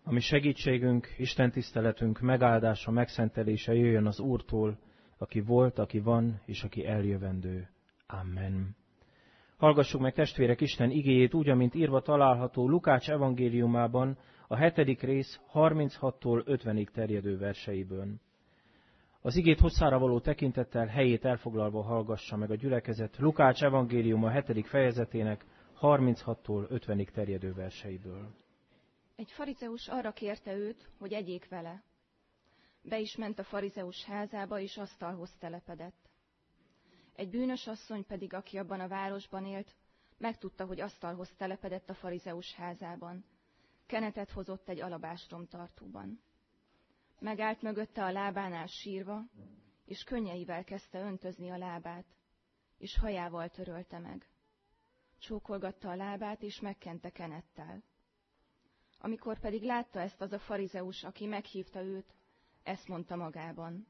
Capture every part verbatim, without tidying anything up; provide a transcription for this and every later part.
Ami segítségünk, Isten tiszteletünk megáldása, megszentelése jöjjön az Úrtól, aki volt, aki van, és aki eljövendő. Amen. Hallgassuk meg, testvérek, Isten igéjét úgy, amint írva található Lukács evangéliumában, a hetedik rész harminchattól ötvenig terjedő verseiből. Az igét hosszára való tekintettel helyét elfoglalva hallgassa meg a gyülekezet Lukács evangéliuma hetedik fejezetének harminchattól ötvenig terjedő verseiből. Egy farizeus arra kérte őt, hogy egyék vele. Be is ment a farizeus házába, és asztalhoz telepedett. Egy bűnös asszony pedig, aki abban a városban élt, megtudta, hogy asztalhoz telepedett a farizeus házában. Kenetet hozott egy alabástrom tartóban. Megállt mögötte a lábánál sírva, és könnyeivel kezdte öntözni a lábát, és hajával törölte meg. Csókolgatta a lábát, és megkente kenettel. Amikor pedig látta ezt az a farizeus, aki meghívta őt, ezt mondta magában.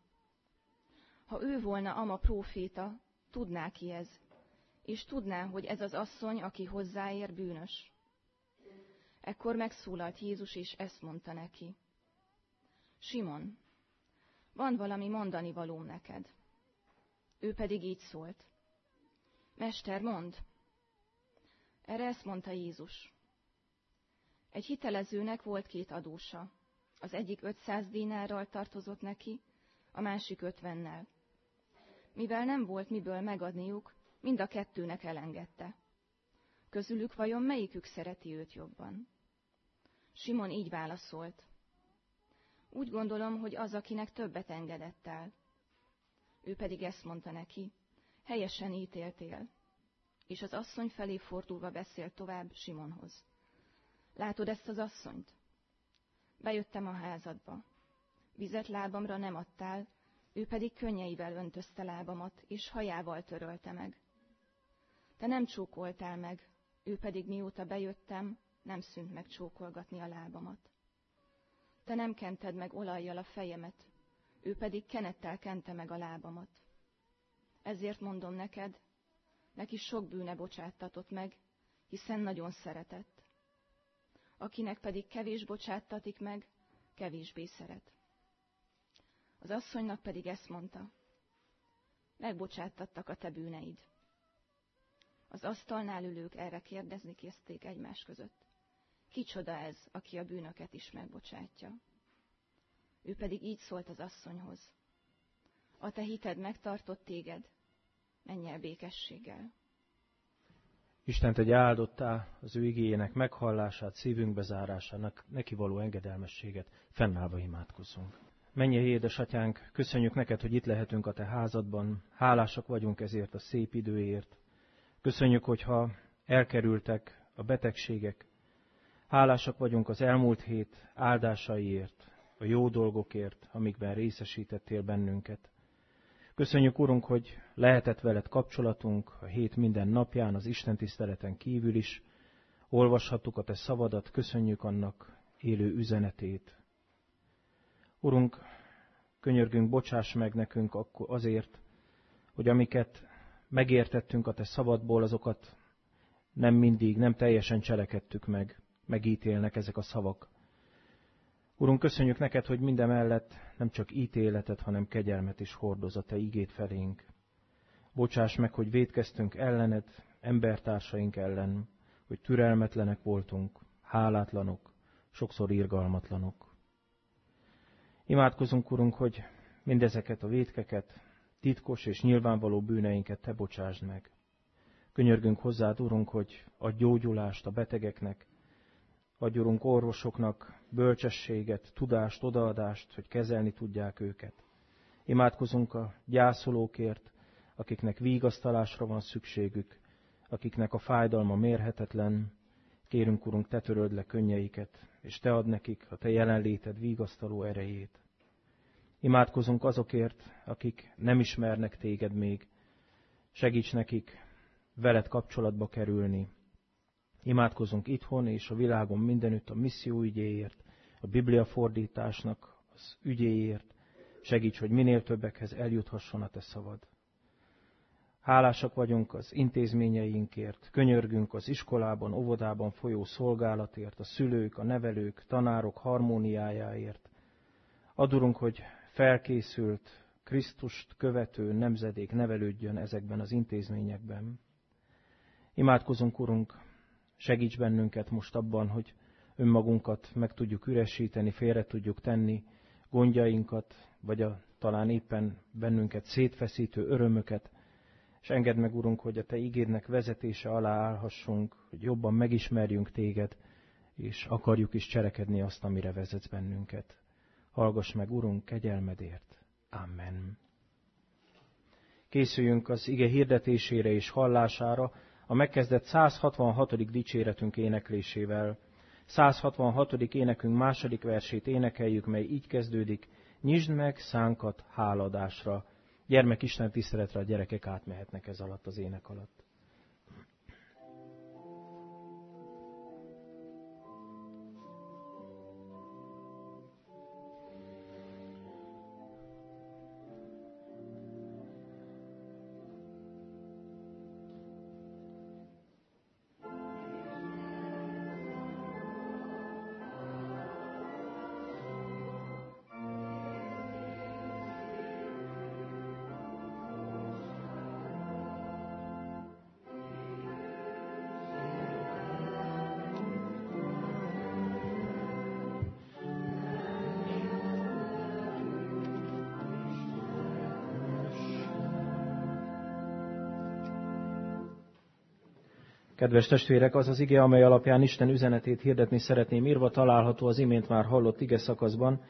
Ha ő volna ama próféta, tudná ki ez, és tudná, hogy ez az asszony, aki hozzáér, bűnös. Ekkor megszólalt Jézus, és ezt mondta neki. Simon, van valami mondani valóm neked. Ő pedig így szólt. Mester, mondd. Erre ezt mondta Jézus. Egy hitelezőnek volt két adósa. Az egyik ötszáz dinárral tartozott neki, a másik ötvennel. Mivel nem volt miből megadniuk, mind a kettőnek elengedte. Közülük vajon melyikük szereti őt jobban? Simon így válaszolt. Úgy gondolom, hogy az, akinek többet engedett el. Ő pedig ezt mondta neki, helyesen ítéltél. És az asszony felé fordulva beszélt tovább Simonhoz. Látod ezt az asszonyt? Bejöttem a házadba. Vizet lábamra nem adtál, ő pedig könnyeivel öntözte lábamat, és hajával törölte meg. Te nem csókoltál meg, ő pedig mióta bejöttem, nem szűnt meg csókolgatni a lábamat. Te nem kented meg olajjal a fejemet, ő pedig kenettel kente meg a lábamat. Ezért mondom neked, neki sok bűne bocsáttatott meg, hiszen nagyon szeretett. Akinek pedig kevés bocsáttatik meg, kevésbé szeret. Az asszonynak pedig ezt mondta, megbocsáttattak a te bűneid. Az asztalnál ülők erre kérdezni kezdték egymás között. Kicsoda ez, aki a bűnöket is megbocsátja? Ő pedig így szólt az asszonyhoz. A te hited megtartott téged, menj el békességgel. Istent egy áldottá az ő igéjének meghallását, szívünkbe zárásának, neki való engedelmességet, fennállva imádkozzunk. Mennyei édesatyánk, köszönjük neked, hogy itt lehetünk a te házadban, hálásak vagyunk ezért a szép időért. Köszönjük, hogyha elkerültek a betegségek, hálásak vagyunk az elmúlt hét áldásaiért, a jó dolgokért, amikben részesítettél bennünket. Köszönjük, Urunk, hogy lehetett veled kapcsolatunk a hét minden napján, az istentiszteleten kívül is. Olvashattuk a te szavadat, köszönjük annak élő üzenetét. Urunk, könyörgünk, bocsáss meg nekünk akkor azért, hogy amiket megértettünk a te szavadból, azokat nem mindig, nem teljesen cselekedtük meg, megítélnek ezek a szavak. Urunk, köszönjük neked, hogy mindemellett nem csak ítéletet, hanem kegyelmet is hordoz a te igéd felénk. Bocsáss meg, hogy vétkeztünk ellened, embertársaink ellen, hogy türelmetlenek voltunk, hálátlanok, sokszor irgalmatlanok. Imádkozunk, Urunk, hogy mindezeket a vétkeket, titkos és nyilvánvaló bűneinket te bocsásd meg. Könyörgünk hozzád, Urunk, hogy adj gyógyulást a betegeknek, adj, Urunk, orvosoknak bölcsességet, tudást, odaadást, hogy kezelni tudják őket. Imádkozunk a gyászolókért, akiknek vigasztalásra van szükségük, akiknek a fájdalma mérhetetlen. Kérünk, Urunk, te töröld le könnyeiket, és te add nekik a te jelenléted vigasztaló erejét. Imádkozunk azokért, akik nem ismernek téged még. Segíts nekik veled kapcsolatba kerülni. Imádkozunk itthon és a világon mindenütt a misszió ügyéért, a Biblia fordításnak az ügyéért. Segíts, hogy minél többekhez eljuthasson a te szavad. Hálásak vagyunk az intézményeinkért, könyörgünk az iskolában, óvodában folyó szolgálatért, a szülők, a nevelők, tanárok harmóniájáért. Adurunk, hogy felkészült, Krisztust követő nemzedék nevelődjön ezekben az intézményekben. Imádkozunk, Urunk, segíts bennünket most abban, hogy önmagunkat meg tudjuk üresíteni, félre tudjuk tenni, gondjainkat, vagy a, talán éppen bennünket szétfeszítő örömöket, és engedd meg, Urunk, hogy a Te igédnek vezetése alá állhassunk, hogy jobban megismerjünk Téged, és akarjuk is cselekedni azt, amire vezetsz bennünket. Hallgass meg, Urunk, kegyelmedért. Amen. Készüljünk az ige hirdetésére és hallására a megkezdett száz hatvanhatodik dicséretünk éneklésével. száz hatvanhatodik énekünk második versét énekeljük, mely így kezdődik: Nyisd meg szánkat háladásra. Gyermek Isten tiszteletre a gyerekek átmehetnek ez alatt az ének alatt. Kedves testvérek, az az ige, amely alapján Isten üzenetét hirdetni szeretném írva, található az imént már hallott ige szakaszban,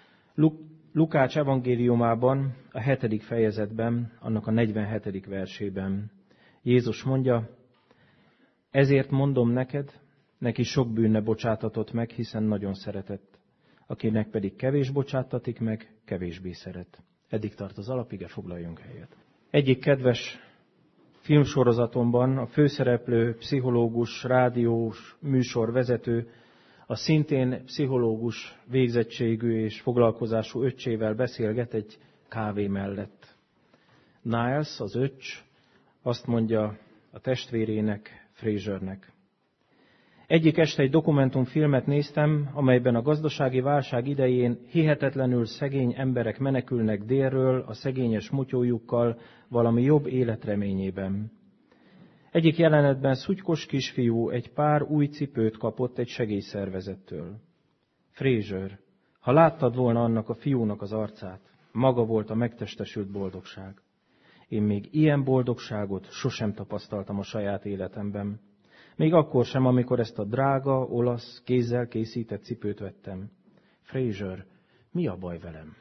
Lukács evangéliumában, a hetedik fejezetben, annak a negyvenhetedik versében. Jézus mondja: Ezért mondom neked, neki sok bűne bocsátatott meg, hiszen nagyon szeretett. Akinek pedig kevés bocsáttatik meg, kevésbé szeret. Eddig tart az alapige, foglaljunk helyet. Egyik kedves filmsorozatomban a főszereplő pszichológus, rádiós műsorvezető a szintén pszichológus végzettségű és foglalkozású öccsével beszélget egy kávé mellett. Niles, az öcs, azt mondja a testvérének, Frasernek: Egyik este egy dokumentumfilmet néztem, amelyben a gazdasági válság idején hihetetlenül szegény emberek menekülnek délről a szegényes motyójukkal valami jobb életreményében. Egyik jelenetben szutykos kisfiú egy pár új cipőt kapott egy segélyszervezettől. Fraser, ha láttad volna annak a fiúnak az arcát, maga volt a megtestesült boldogság. Én még ilyen boldogságot sosem tapasztaltam a saját életemben. Még akkor sem, amikor ezt a drága, olasz, kézzel készített cipőt vettem. Fraser, mi a baj velem?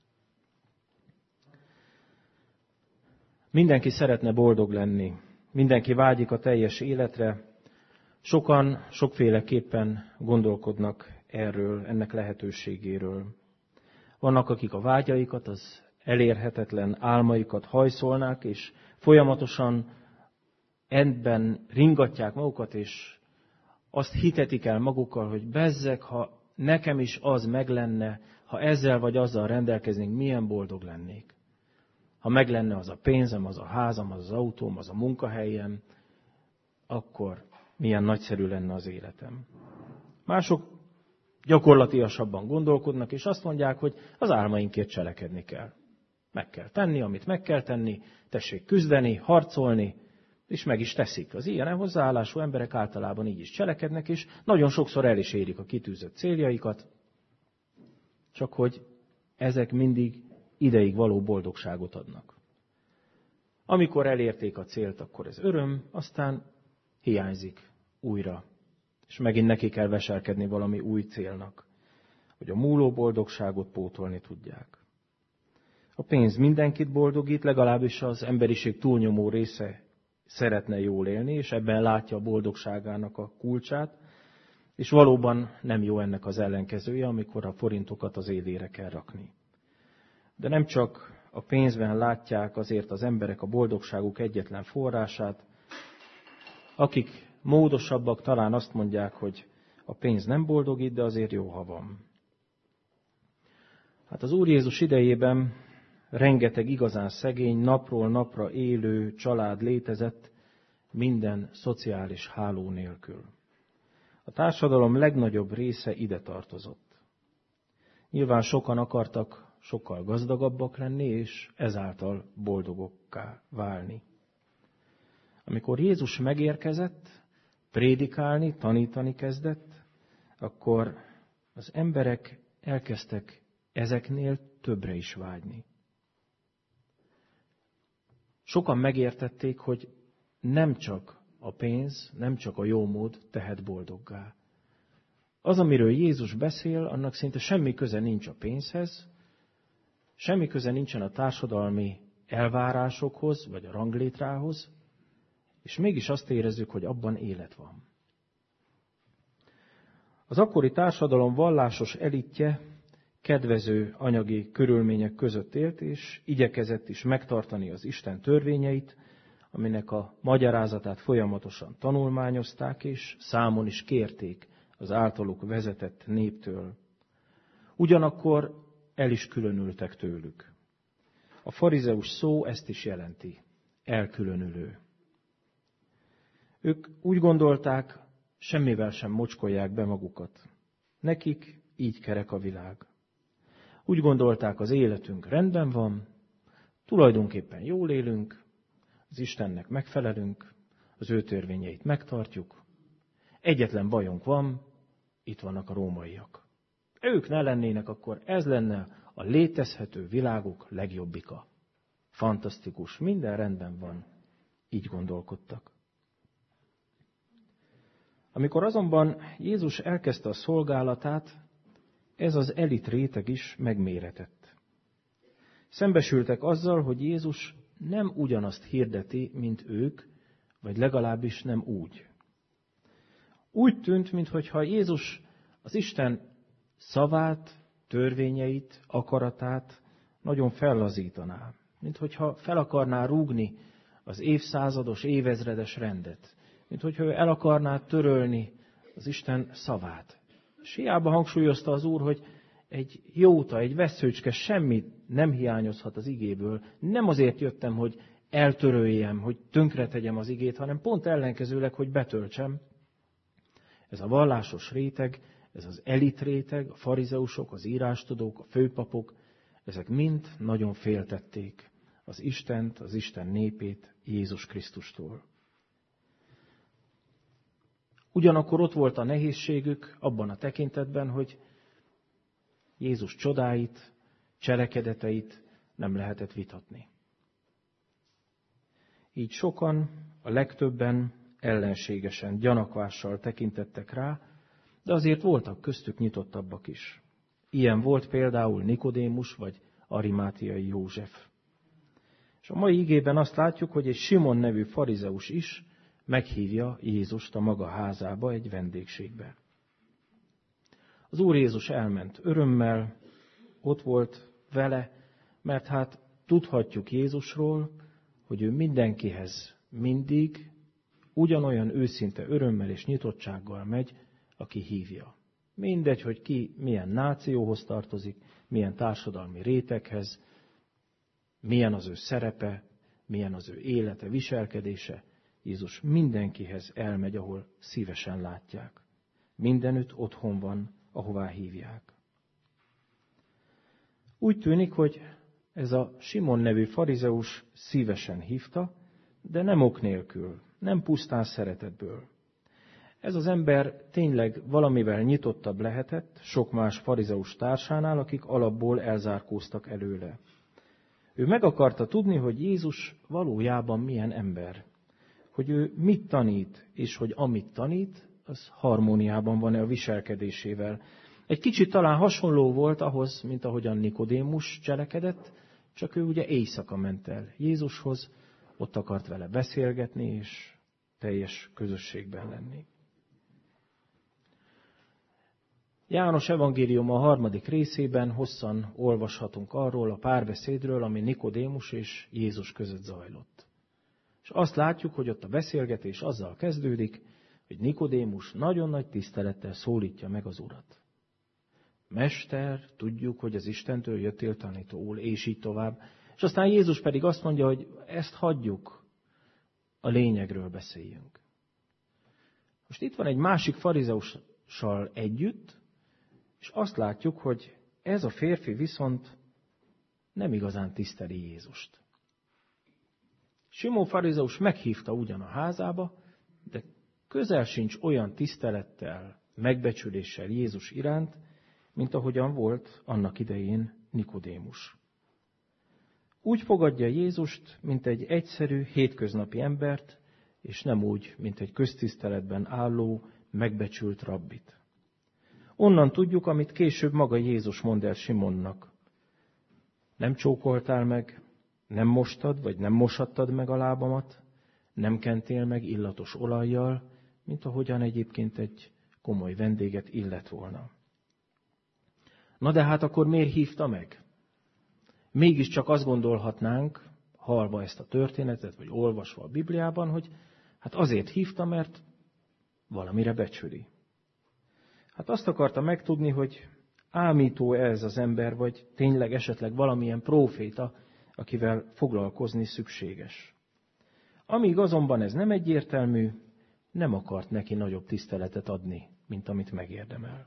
Mindenki szeretne boldog lenni. Mindenki vágyik a teljes életre. Sokan sokféleképpen gondolkodnak erről, ennek lehetőségéről. Vannak, akik a vágyaikat, az elérhetetlen álmaikat hajszolnák, és folyamatosan ebben ringatják magukat, és azt hitetik el magukkal, hogy bezzeg, ha nekem is az meg lenne, ha ezzel vagy azzal rendelkeznénk, milyen boldog lennék. Ha meg lenne az a pénzem, az a házam, az az autóm, az a munkahelyem, akkor milyen nagyszerű lenne az életem. Mások gyakorlatilasabban gondolkodnak, és azt mondják, hogy az álmainkért cselekedni kell. Meg kell tenni, amit meg kell tenni, tessék küzdeni, harcolni, és meg is teszik. Az ilyen hozzáállású emberek általában így is cselekednek, és nagyon sokszor el is érik a kitűzött céljaikat, csak hogy ezek mindig ideig való boldogságot adnak. Amikor elérték a célt, akkor ez öröm, aztán hiányzik újra, és megint neki kell veselkedni valami új célnak, hogy a múló boldogságot pótolni tudják. A pénz mindenkit boldogít, legalábbis az emberiség túlnyomó része szeretne jól élni, és ebben látja a boldogságának a kulcsát, és valóban nem jó ennek az ellenkezője, amikor a forintokat az élére kell rakni. De nem csak a pénzben látják azért az emberek a boldogságuk egyetlen forrását, akik módosabbak talán azt mondják, hogy a pénz nem boldogít, de azért jó, ha van. Hát az Úr Jézus idejében rengeteg igazán szegény, napról napra élő család létezett, minden szociális háló nélkül. A társadalom legnagyobb része ide tartozott. Nyilván sokan akartak sokkal gazdagabbak lenni, és ezáltal boldogokká válni. Amikor Jézus megérkezett, prédikálni, tanítani kezdett, akkor az emberek elkezdtek ezeknél többre is vágyni. Sokan megértették, hogy nem csak a pénz, nem csak a jómód tehet boldoggá. Az, amiről Jézus beszél, annak szinte semmi köze nincs a pénzhez, semmi köze nincsen a társadalmi elvárásokhoz, vagy a ranglétrához, és mégis azt érezzük, hogy abban élet van. Az akkori társadalom vallásos elitje kedvező anyagi körülmények között élt, és igyekezett is megtartani az Isten törvényeit, aminek a magyarázatát folyamatosan tanulmányozták, és számon is kérték az általuk vezetett néptől. Ugyanakkor el is különültek tőlük. A farizeus szó ezt is jelenti, elkülönülő. Ők úgy gondolták, semmivel sem mocskolják be magukat. Nekik így kerek a világ. Úgy gondolták, az életünk rendben van, tulajdonképpen jól élünk, az Istennek megfelelünk, az ő törvényeit megtartjuk. Egyetlen bajunk van, itt vannak a rómaiak. Ők ne lennének, akkor ez lenne a létezhető világok legjobbika. Fantasztikus, minden rendben van. Így gondolkodtak. Amikor azonban Jézus elkezdte a szolgálatát, ez az elit réteg is megméretett. Szembesültek azzal, hogy Jézus nem ugyanazt hirdeti, mint ők, vagy legalábbis nem úgy. Úgy tűnt, minthogyha Jézus az Isten szavát, törvényeit, akaratát nagyon fellazítaná. Minthogyha fel akarná rúgni az évszázados, évezredes rendet. Minthogyha ő el akarná törölni az Isten szavát. És hiába hangsúlyozta az Úr, hogy egy jóta, egy vesszőcske, semmi nem hiányozhat az igéből. Nem azért jöttem, hogy eltöröljem, hogy tönkretegyem az igét, hanem pont ellenkezőleg, hogy betöltsem. Ez a vallásos réteg, ez az elit réteg, a farizeusok, az írástudók, a főpapok, ezek mind nagyon féltették az Istent, az Isten népét Jézus Krisztustól. Ugyanakkor ott volt a nehézségük abban a tekintetben, hogy Jézus csodáit, cselekedeteit nem lehetett vitatni. Így sokan, a legtöbben ellenségesen, gyanakvással tekintettek rá, de azért voltak köztük nyitottabbak is. Ilyen volt például Nikodémus vagy Arimátiai József. És a mai igében azt látjuk, hogy egy Simon nevű farizeus is meghívja Jézust a maga házába egy vendégségbe. Az Úr Jézus elment örömmel, ott volt vele, mert hát tudhatjuk Jézusról, hogy ő mindenkihez mindig ugyanolyan őszinte örömmel és nyitottsággal megy, aki hívja. Mindegy, hogy ki milyen nációhoz tartozik, milyen társadalmi réteghez, milyen az ő szerepe, milyen az ő élete, viselkedése, Jézus mindenkihez elmegy, ahol szívesen látják. Mindenütt otthon van, ahová hívják. Úgy tűnik, hogy ez a Simon nevű farizeus szívesen hívta, de nem ok nélkül, nem pusztán szeretetből. Ez az ember tényleg valamivel nyitottabb lehetett sok más farizeus társánál, akik alapból elzárkóztak előle. Ő meg akarta tudni, hogy Jézus valójában milyen ember, hogy ő mit tanít, és hogy amit tanít, az harmóniában van-e a viselkedésével. Egy kicsit talán hasonló volt ahhoz, mint ahogyan Nikodémus cselekedett, csak ő ugye éjszaka ment el Jézushoz, ott akart vele beszélgetni, és teljes közösségben lenni. János evangélium a harmadik részében hosszan olvashatunk arról a párbeszédről, ami Nikodémus és Jézus között zajlott. És azt látjuk, hogy ott a beszélgetés azzal kezdődik, hogy Nikodémus nagyon nagy tisztelettel szólítja meg az Urat. Mester, tudjuk, hogy az Istentől jöttél tanítóul, és így tovább. És aztán Jézus pedig azt mondja, hogy ezt hagyjuk, a lényegről beszéljünk. Most itt van egy másik farizeussal együtt, és azt látjuk, hogy ez a férfi viszont nem igazán tiszteli Jézust. Simon farizeus meghívta ugyan a házába, de közel sincs olyan tisztelettel, megbecsüléssel Jézus iránt, mint ahogyan volt annak idején Nikodémus. Úgy fogadja Jézust, mint egy egyszerű, hétköznapi embert, és nem úgy, mint egy köztiszteletben álló, megbecsült rabbit. Onnan tudjuk, amit később maga Jézus mond el Simonnak. Nem csókoltál meg, nem mostad, vagy nem mosattad meg a lábamat, nem kentél meg illatos olajjal, mint ahogyan egyébként egy komoly vendéget illet volna. Na de hát akkor miért hívta meg? Mégiscsak azt gondolhatnánk, hallva ezt a történetet, vagy olvasva a Bibliában, hogy hát azért hívta, mert valamire becsüli. Hát azt akarta megtudni, hogy ámító ez az ember, vagy tényleg esetleg valamilyen próféta, akivel foglalkozni szükséges. Amíg azonban ez nem egyértelmű, nem akart neki nagyobb tiszteletet adni, mint amit megérdemel.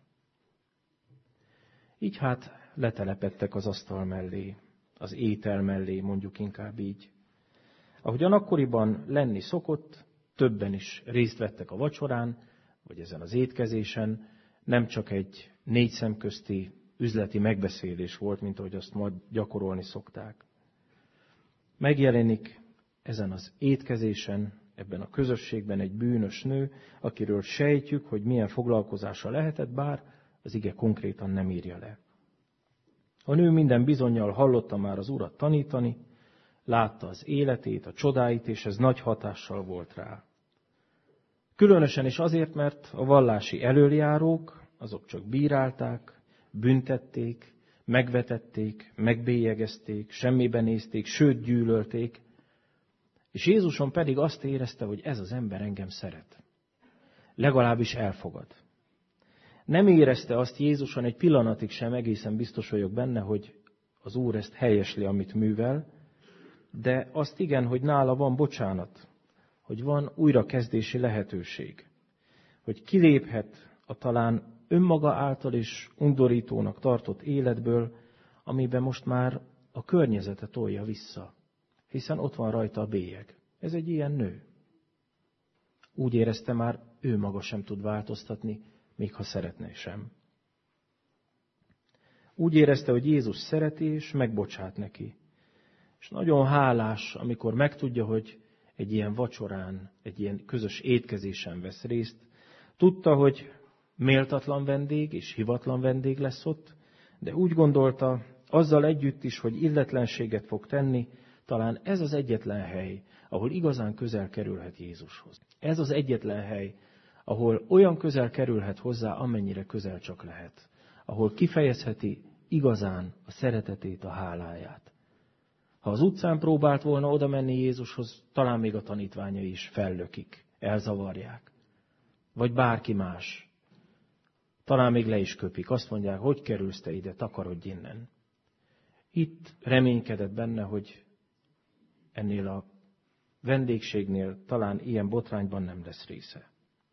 Így hát letelepedtek az asztal mellé, az étel mellé, mondjuk inkább így. Ahogyan akkoriban lenni szokott, többen is részt vettek a vacsorán, vagy ezen az étkezésen, nem csak egy négy szemközti üzleti megbeszélés volt, mint ahogy azt majd gyakorolni szokták. Megjelenik ezen az étkezésen, ebben a közösségben egy bűnös nő, akiről sejtjük, hogy milyen foglalkozása lehetett, bár az ige konkrétan nem írja le. A nő minden bizonnyal hallotta már az Urat tanítani, látta az életét, a csodáit, és ez nagy hatással volt rá. Különösen is azért, mert a vallási elöljárók, azok csak bírálták, büntették, megvetették, megbélyegezték, semmibe nézték, sőt gyűlölték, és Jézuson pedig azt érezte, hogy ez az ember engem szeret. Legalábbis elfogad. Nem érezte azt Jézuson egy pillanatig sem, egészen biztos vagyok benne, hogy az Úr ezt helyesli, amit művel, de azt igen, hogy nála van bocsánat, hogy van újrakezdési lehetőség, hogy kiléphet a talán önmaga által is undorítónak tartott életből, amiben most már a környezete tolja vissza, hiszen ott van rajta a bélyeg. Ez egy ilyen nő. Úgy érezte már, ő maga sem tud változtatni, még ha szeretné sem. Úgy érezte, hogy Jézus szereti és megbocsát neki. És nagyon hálás, amikor megtudja, hogy egy ilyen vacsorán, egy ilyen közös étkezésen vesz részt. Tudta, hogy méltatlan vendég és hivatlan vendég lesz ott, de úgy gondolta, azzal együtt is, hogy illetlenséget fog tenni, talán ez az egyetlen hely, ahol igazán közel kerülhet Jézushoz. Ez az egyetlen hely, ahol olyan közel kerülhet hozzá, amennyire közel csak lehet. Ahol kifejezheti igazán a szeretetét, a háláját. Ha az utcán próbált volna oda menni Jézushoz, talán még a tanítványai is fellökik, elzavarják. Vagy bárki más. Talán még le is köpik. Azt mondják, hogy kerülsz te ide, takarodj innen. Itt reménykedett benne, hogy ennél a vendégségnél talán ilyen botrányban nem lesz része.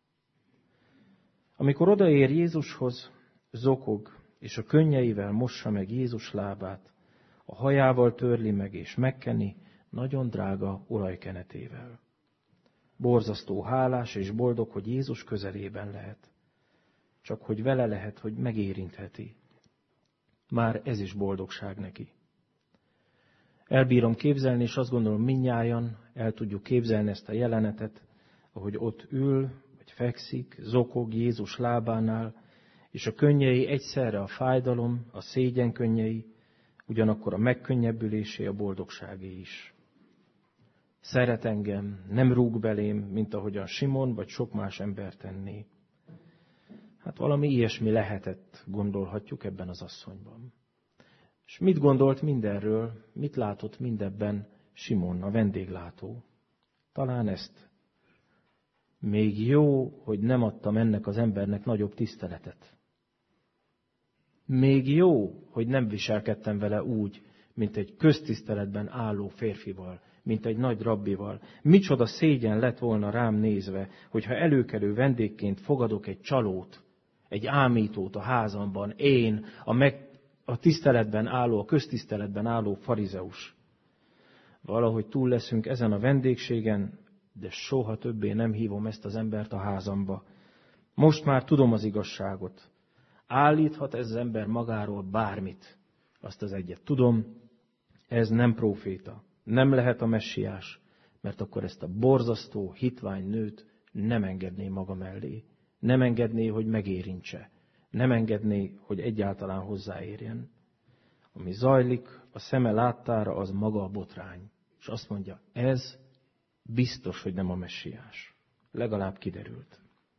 Amikor odaér Jézushoz, zokog, és a könnyeivel mossa meg Jézus lábát, a hajával törli meg és megkeni nagyon drága olajkenetével. Borzasztó hálás és boldog, hogy Jézus közelében lehet. Csak hogy vele lehet, hogy megérintheti. Már ez is boldogság neki. Elbírom képzelni, és azt gondolom, mindnyájan el tudjuk képzelni ezt a jelenetet, ahogy ott ül, vagy fekszik, zokog Jézus lábánál, és a könnyei egyszerre a fájdalom, a szégyen könnyei, ugyanakkor a megkönnyebbülésé, a boldogságé is. Szeret engem, nem rúg belém, mint ahogyan Simon vagy sok más ember tenné. Hát valami ilyesmi lehetett, gondolhatjuk ebben az asszonyban. És mit gondolt mindenről, mit látott mindebben Simon, a vendéglátó? Talán ezt. Még jó, hogy nem adtam ennek az embernek nagyobb tiszteletet. Még jó, hogy nem viselkedtem vele úgy, mint egy köztiszteletben álló férfival, mint egy nagy rabbival. Micsoda szégyen lett volna rám nézve, hogyha előkelő vendégként fogadok egy csalót, egy ámítót a házamban, én, a, meg, a tiszteletben álló, a köztiszteletben álló farizeus. Valahogy túl leszünk ezen a vendégségen, de soha többé nem hívom ezt az embert a házamba. Most már tudom az igazságot. Állíthat ez az ember magáról bármit. Azt az egyet tudom, ez nem próféta, nem lehet a messiás, mert akkor ezt a borzasztó, hitvány nőt nem engedné maga mellé. Nem engedné, hogy megérintse. Nem engedné, hogy egyáltalán hozzáérjen. Ami zajlik, a szeme láttára, az maga a botrány. És azt mondja, ez biztos, hogy nem a messiás. Legalább kiderült.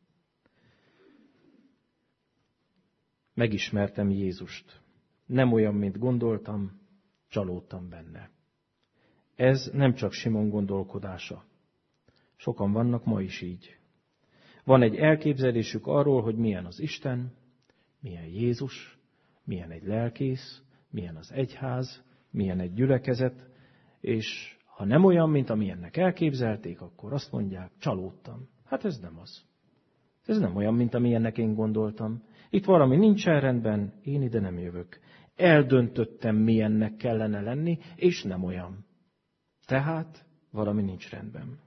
Megismertem Jézust. Nem olyan, mint gondoltam, csalódtam benne. Ez nem csak Simon gondolkodása. Sokan vannak ma is így. Van egy elképzelésük arról, hogy milyen az Isten, milyen Jézus, milyen egy lelkész, milyen az egyház, milyen egy gyülekezet, és ha nem olyan, mint amilyennek elképzelték, akkor azt mondják, csalódtam. Hát ez nem az. Ez nem olyan, mint amilyennek én gondoltam. Itt valami nincsen rendben, én ide nem jövök. Eldöntöttem, milyennek kellene lenni, és nem olyan. Tehát valami nincs rendben.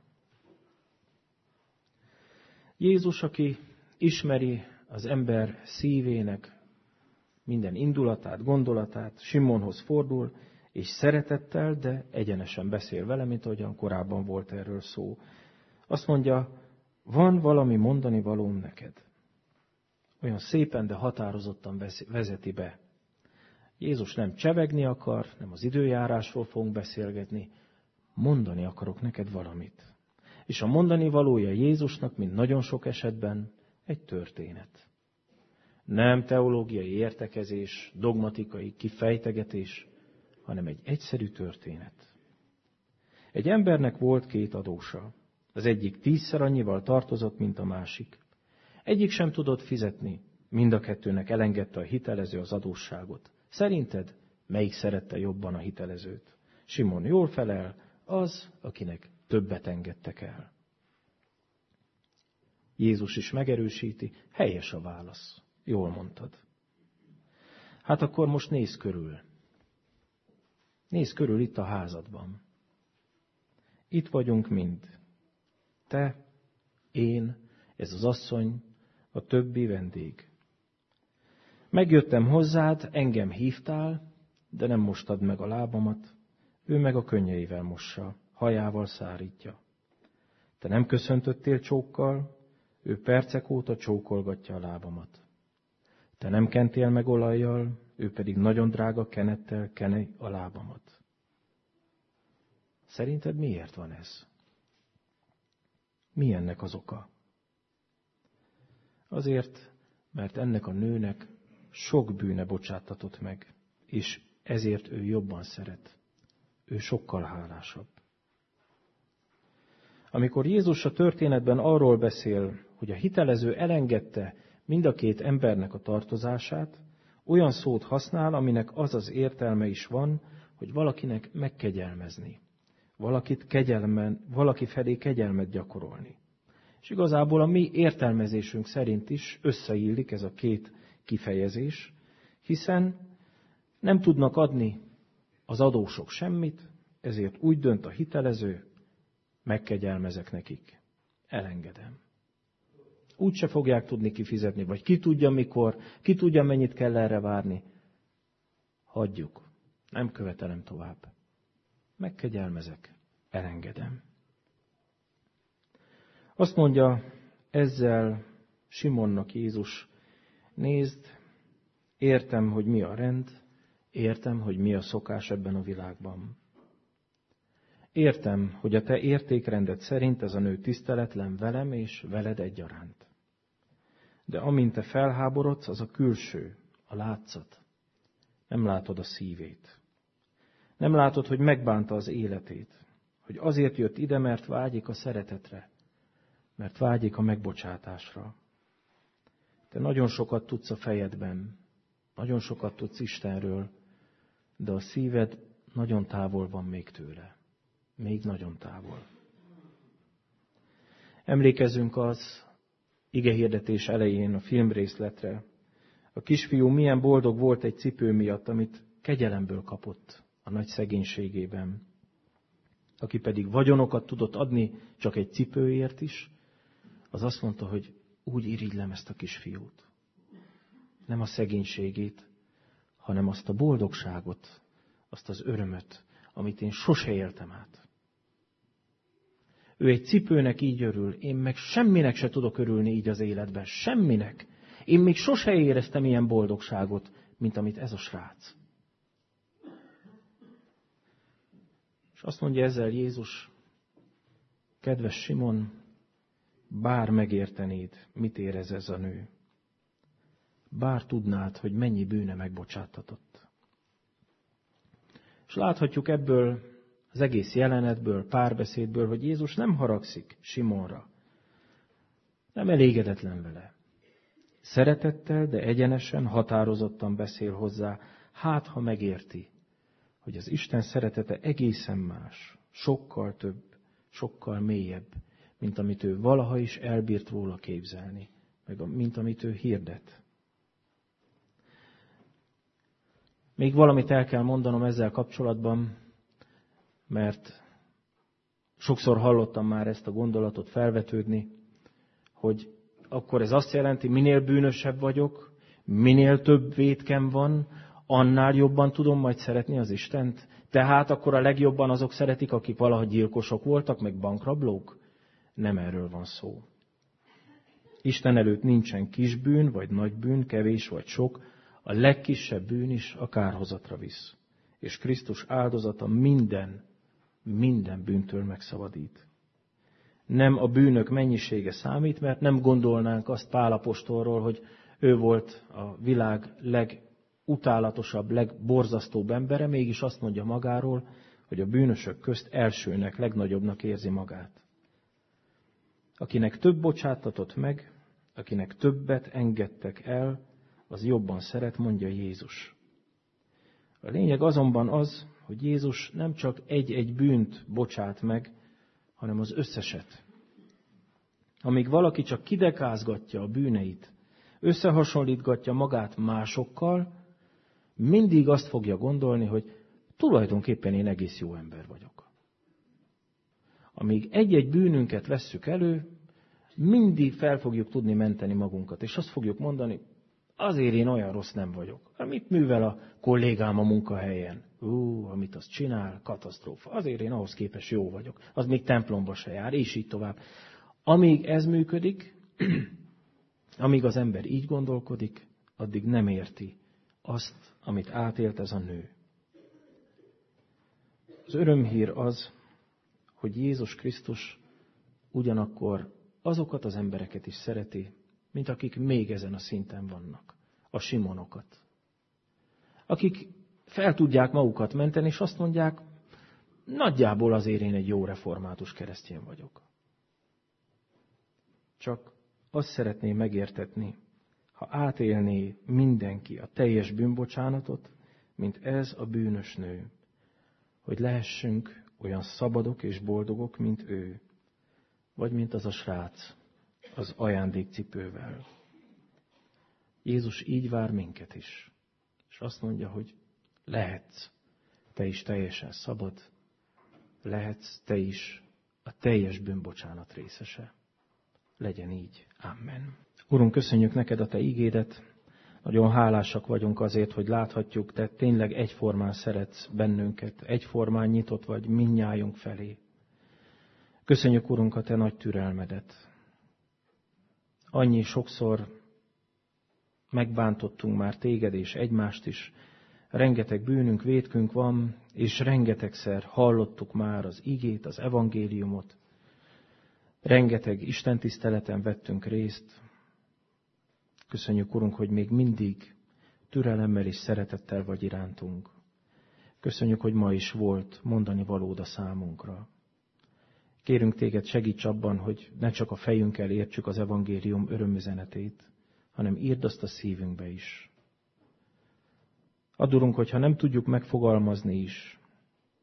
Jézus, aki ismeri az ember szívének minden indulatát, gondolatát, Simonhoz fordul, és szeretettel, de egyenesen beszél vele, mint ahogyan korábban volt erről szó. Azt mondja, van valami mondani valóm neked. Olyan szépen, de határozottan vezeti be. Jézus nem csevegni akar, nem az időjárásról fogunk beszélgetni, mondani akarok neked valamit. És a mondani valója Jézusnak, mint nagyon sok esetben, egy történet. Nem teológiai értekezés, dogmatikai kifejtegetés, hanem egy egyszerű történet. Egy embernek volt két adósa. Az egyik tízszer annyival tartozott, mint a másik. Egyik sem tudott fizetni, mind a kettőnek elengedte a hitelező az adósságot. Szerinted melyik szerette jobban a hitelezőt? Simon jól felel, az, akinek többet engedtek el. Jézus is megerősíti, helyes a válasz. Jól mondtad. Hát akkor most nézz körül. Nézz körül itt a házadban. Itt vagyunk mind. Te, én, ez az asszony, a többi vendég. Megjöttem hozzád, engem hívtál, de nem mostad meg a lábamat, ő meg a könnyeivel mossa, hajával szárítja. Te nem köszöntöttél csókkal, ő percek óta csókolgatja a lábamat. Te nem kentél meg olajjal, ő pedig nagyon drága kenettel keni a lábamat. Szerinted miért van ez? Mi ennek az oka? Azért, mert ennek a nőnek sok bűne bocsáttatott meg, és ezért ő jobban szeret. Ő sokkal hálásabb. Amikor Jézus a történetben arról beszél, hogy a hitelező elengedte mind a két embernek a tartozását, olyan szót használ, aminek az az értelme is van, hogy valakinek megkegyelmezni, valakit kegyelmen, valaki felé kegyelmet gyakorolni. És igazából a mi értelmezésünk szerint is összeillik ez a két kifejezés, hiszen nem tudnak adni az adósok semmit, ezért úgy dönt a hitelező, megkegyelmezek nekik, elengedem. Úgy se fogják tudni kifizetni, vagy ki tudja mikor, ki tudja mennyit kell erre várni. Hagyjuk, nem követelem tovább. Megkegyelmezek, elengedem. Azt mondja ezzel Simonnak Jézus, nézd, értem, hogy mi a rend, értem, hogy mi a szokás ebben a világban. Értem, hogy a te értékrendet szerint ez a nő tiszteletlen velem és veled egyaránt. De amint te felháborodsz, az a külső, a látszat. Nem látod a szívét. Nem látod, hogy megbánta az életét. Hogy azért jött ide, mert vágyik a szeretetre. Mert vágyik a megbocsátásra. Te nagyon sokat tudsz a fejedben. Nagyon sokat tudsz Istenről. De a szíved nagyon távol van még tőle. Még nagyon távol. Emlékezzünk az igehirdetés elején a filmrészletre. A kisfiú milyen boldog volt egy cipő miatt, amit kegyelemből kapott a nagy szegénységében. Aki pedig vagyonokat tudott adni csak egy cipőért is, az azt mondta, hogy úgy irigylem ezt a kisfiút. Nem a szegénységét, hanem azt a boldogságot, azt az örömöt, amit én sose éltem át. Ő egy cipőnek így örül, én meg semminek se tudok örülni így az életben. Semminek. Én még sose éreztem ilyen boldogságot, mint amit ez a srác. És azt mondja ezzel Jézus, kedves Simon, bár megértenéd, mit érez ez a nő. Bár tudnád, hogy mennyi bűne megbocsáttatott. És láthatjuk ebből az egész jelenetből, párbeszédből, hogy Jézus nem haragszik Simonra. Nem elégedetlen vele. Szeretettel, de egyenesen, határozottan beszél hozzá, hát ha megérti, hogy az Isten szeretete egészen más, sokkal több, sokkal mélyebb, mint amit ő valaha is elbírt róla képzelni, meg mint amit ő hirdet. Még valamit el kell mondanom ezzel kapcsolatban, mert sokszor hallottam már ezt a gondolatot felvetődni, hogy akkor ez azt jelenti, minél bűnösebb vagyok, minél több vétkem van, annál jobban tudom majd szeretni az Istent. Tehát akkor a legjobban azok szeretik, akik valaha gyilkosok voltak, meg bankrablók? Nem erről van szó. Isten előtt nincsen kis bűn, vagy nagy bűn, kevés vagy sok, a legkisebb bűn is a kárhozatra visz. És Krisztus áldozata minden, minden bűntől megszabadít. Nem a bűnök mennyisége számít, mert nem gondolnánk azt Pál apostolról, hogy ő volt a világ legutálatosabb, legborzasztóbb embere, mégis azt mondja magáról, hogy a bűnösök közt elsőnek, legnagyobbnak érzi magát. Akinek több bocsátatott meg, akinek többet engedtek el, az jobban szeret, mondja Jézus. A lényeg azonban az, hogy Jézus nem csak egy-egy bűnt bocsát meg, hanem az összeset. Amíg valaki csak kidekázgatja a bűneit, összehasonlítgatja magát másokkal, mindig azt fogja gondolni, hogy tulajdonképpen én egész jó ember vagyok. Amíg egy-egy bűnünket vesszük elő, mindig fel fogjuk tudni menteni magunkat, és azt fogjuk mondani, azért én olyan rossz nem vagyok. Mit művel a kollégám a munkahelyen? Ú, amit azt csinál, katasztrófa. Azért én ahhoz képest jó vagyok. Az még templomba se jár, és így tovább. Amíg ez működik, amíg az ember így gondolkodik, addig nem érti azt, amit átélt ez a nő. Az örömhír az, hogy Jézus Krisztus ugyanakkor azokat az embereket is szereti, mint akik még ezen a szinten vannak, a Simonokat. Akik fel tudják magukat menteni, és azt mondják, nagyjából azért én egy jó református keresztény vagyok. Csak azt szeretném megértetni, ha átélné mindenki a teljes bűnbocsánatot, mint ez a bűnös nő, hogy lehessünk olyan szabadok és boldogok, mint ő, vagy mint az a srác az ajándékcipővel. Jézus így vár minket is, és azt mondja, hogy lehetsz te is teljesen szabad, lehetsz te is a teljes bűnbocsánat részese. Legyen így. Amen. Urunk, köszönjük neked a te ígédet. Nagyon hálásak vagyunk azért, hogy láthatjuk, te tényleg egyformán szeretsz bennünket, egyformán nyitott vagy mindnyájunk felé. Köszönjük, Urunk, a te nagy türelmedet. Annyi sokszor megbántottunk már téged és egymást is, rengeteg bűnünk, vétkünk van, és rengetegszer hallottuk már az igét, az evangéliumot, rengeteg istentiszteleten vettünk részt. Köszönjük, Urunk, hogy még mindig türelemmel és szeretettel vagy irántunk. Köszönjük, hogy ma is volt mondani valód a számunkra. Kérünk téged, segíts abban, hogy ne csak a fejünkkel értsük az evangélium örömüzenetét, hanem írd azt a szívünkbe is. Add, Urunk, hogyha nem tudjuk megfogalmazni is,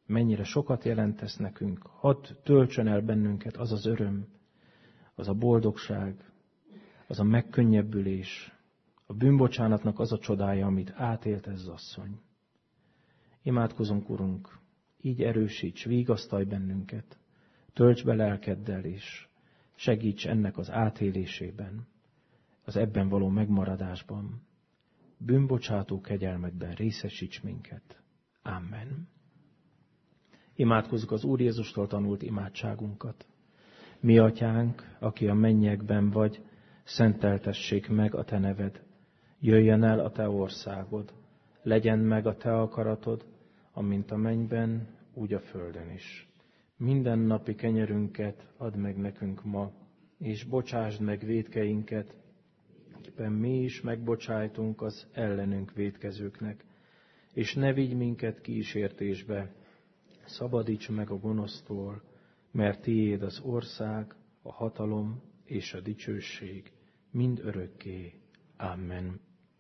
mennyire sokat jelentesz nekünk. Hadd töltsön el bennünket az az öröm, az a boldogság, az a megkönnyebbülés, a bűnbocsánatnak az a csodája, amit átélt ez az asszony. Imádkozunk, Urunk, így erősíts, vigasztalj bennünket, tölts be lelkeddel, és segíts ennek az átélésében, az ebben való megmaradásban. Bűnbocsátó kegyelmedben részesíts minket. Amen. Imádkozzuk az Úr Jézustól tanult imádságunkat. Mi atyánk, aki a mennyekben vagy, szenteltessék meg a te neved. Jöjjön el a te országod, legyen meg a te akaratod, amint a mennyben, úgy a földön is. Minden napi kenyerünket add meg nekünk ma, és bocsásd meg vétkeinket, éppen mi is megbocsájtunk az ellenünk vétkezőknek, és ne vigy minket kísértésbe, szabadíts meg a gonosztól, mert tiéd az ország, a hatalom és a dicsőség mind örökké. Amen.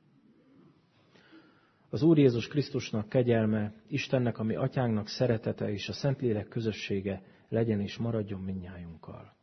Az Úr Jézus Krisztusnak kegyelme, Istennek, ami atyánknak szeretete és a Szentlélek közössége legyen és maradjon mindnyájunkkal.